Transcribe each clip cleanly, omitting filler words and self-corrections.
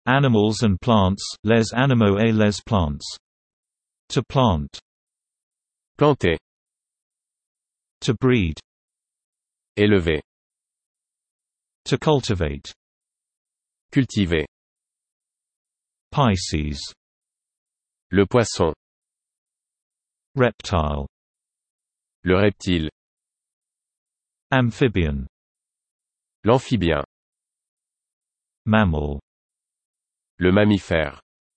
Animals and plants, les animaux et les plantes. To plant. Planter. To breed. Élever. To cultivate. Cultiver. Pisces. Le poisson. Reptile. Le reptile. Amphibian. L'amphibien. Mammal. Le mammifère.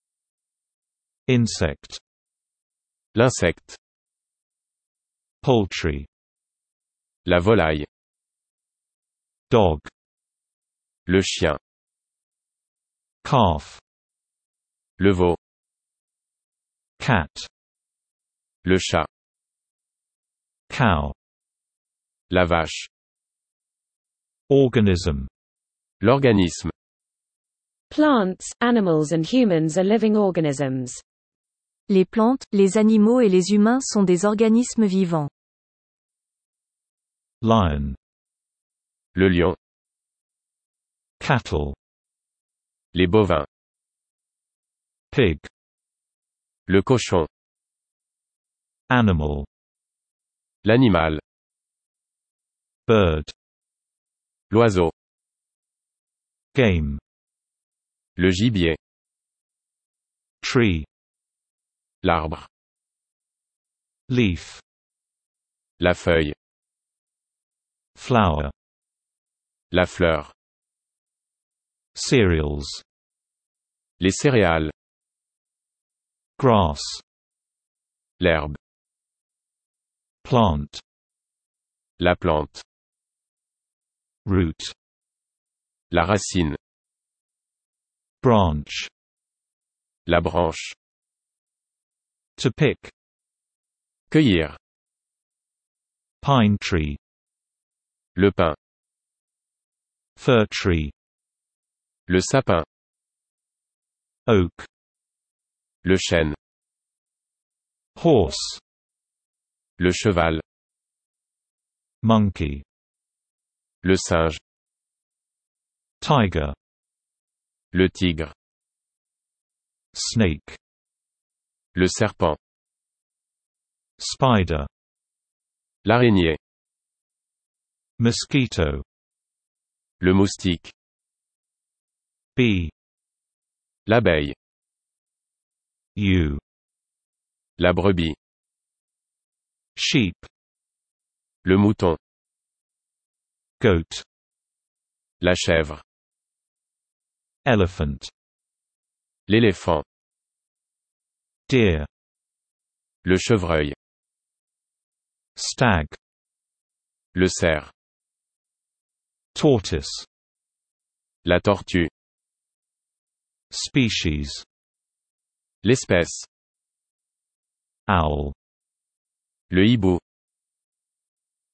Insect. L'insecte. Poultry. La volaille. Dog. Le chien. Calf. Le veau. Cat. Le chat. Cow. La vache. Organism. L'organisme. Plants, animals and humans are living organisms. Les plantes, les animaux et les humains sont des organismes vivants. Lion. Le lion. Cattle. Les bovins. Pig. Le cochon. Animal. L'animal. Bird. L'oiseau. Game. Le gibier. Tree. L'arbre. Leaf. La feuille. Flower. La fleur. Cereals. Les céréales. Grass. L'herbe. Plant. La plante. Root. La racine. Branch. La branche. To pick. Cueillir. Pine tree. Le pin. Fir tree. Le sapin. Oak. Le chêne. Horse. Le cheval. Monkey. Le singe. Tiger. Le tigre. Snake. Le serpent. Spider. L'araignée. Mosquito. Le moustique. Bee. L'abeille. Ewe. La brebis. Sheep. Le mouton. Goat. La chèvre. Elephant. L'éléphant. Deer. Le chevreuil. Stag. Le cerf. Tortoise. La tortue. Species. L'espèce. Owl. Le hibou.